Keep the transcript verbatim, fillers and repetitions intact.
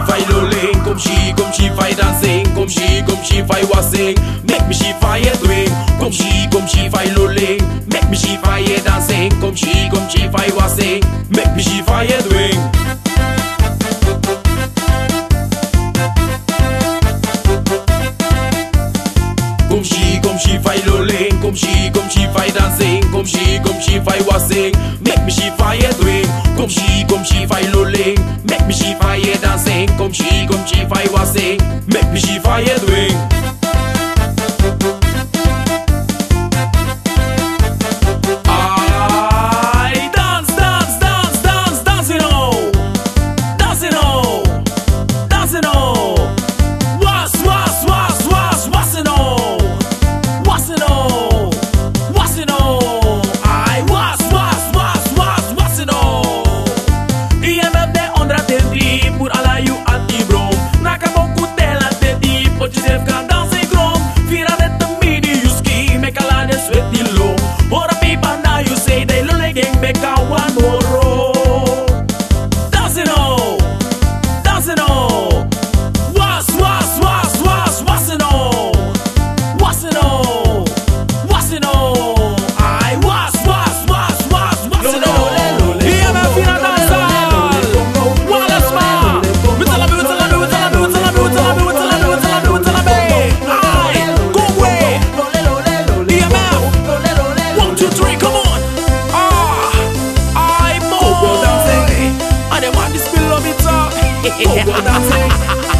fai lolling, come she, come she fai dancing, come she, come she fai wassing, make me she fai a doing, come she, come she fai lolling, make me she fai a dancing, come she, come she fai wassing, make me she fai a doing. Come she, come she fai lolling, come she, come she fai dancing, come she, come she fai wassing, make me she fai a doing, come she, come she fai lolling, make me she fai a dancing, come she, come she fai wassing, make me she fai a doing. I dance, dance, dance, dance, dancing oh, dancing oh, dancing oh, was, was, was, was, wassing oh, wassing oh, wassing oh, I was, was, was, was, wassing oh. I M F de ondra tenti, pour alla you anti-brom, naka boku tela tenti, pot jezelf kan dansen grom, vira net de mini you ski, make a lot of sweaty low, ora pipa now you say they lole gang back out one more row. Dancing oh, dancing oh, was, was, was, was, wassing oh, wassing oh, wassing oh, I was, was, was, was, wassing oh. I M F in a dancehall, wanna smile, we tell a me, we tell a me, we tell a me, we tell a me, we tell a me, we tell a me, we tell a me, we tell a me, I go away. I M F, one, two, three, come on. Ah, I boy, and they want this feel of it, uh. Go dancing.